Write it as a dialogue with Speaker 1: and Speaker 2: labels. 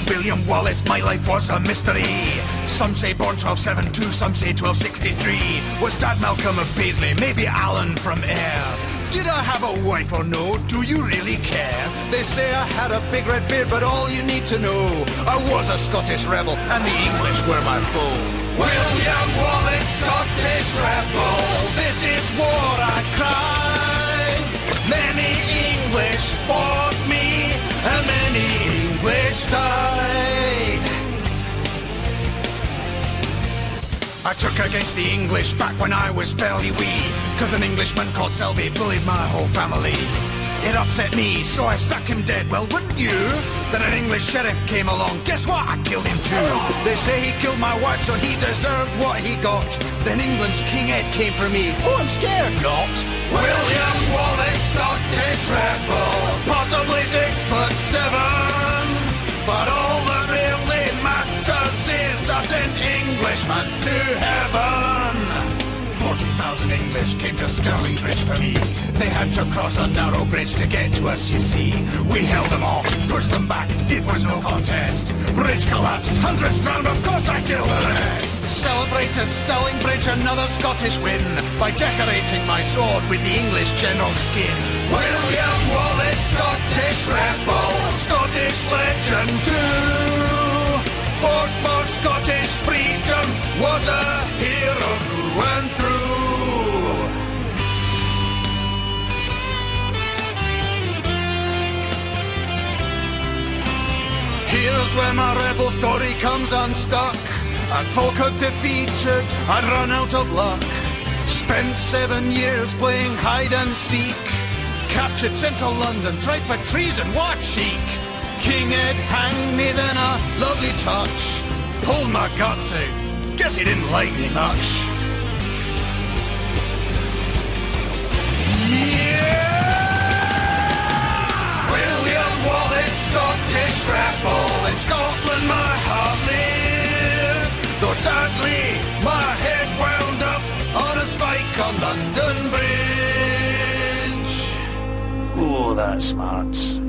Speaker 1: William Wallace, my life was a mystery. Some say born 1272, some say 1263. Was Dad Malcolm of Paisley, maybe Alan from Ayr? Did I have a wife or no? Do you really care? They say I had a big red beard, but all you need to know, I was a Scottish rebel, and the English were my foe. William Wallace, Scottish rebel, this is war I cry. Many English fought me, and many English died. I took against the English back when I was fairly wee, 'cause an Englishman called Selby bullied my whole family. It upset me, so I struck him dead. Well, wouldn't you? Then an English sheriff came along. Guess what? I killed him too. They say he killed my wife, so he deserved what he got. Then England's King Ed came for me. Oh, I'm scared not. William Wallace, Scottish rebel, possibly 6'7", but all that really matters is I sent Englishmen to heaven. 40,000 English came to Stirling Bridge for me. They had to cross a narrow bridge to get to us, you see. We held them off, pushed them back, it was no contest. Bridge collapsed, hundreds drowned, of course I killed the rest. Celebrated Stirling Bridge another Scottish win by decorating my sword with the English general's skin. William Wallace, Scottish rebel, Scottish legend too. Fought for Scottish freedom, was a hero through and through. Here's where my rebel story comes unstuck. And Falkirk defeated, I'd run out of luck. Spent 7 years playing hide and seek. Captured, sent to London, tried for treason, what cheek. King Ed hanged me, then a lovely touch. Pulled my guts out, guess he didn't like me much. William Wallace, Scottish rebel, in Scotland my heart lived. Though sadly my head wound up on a spike on London Bridge. Oh, that's smart.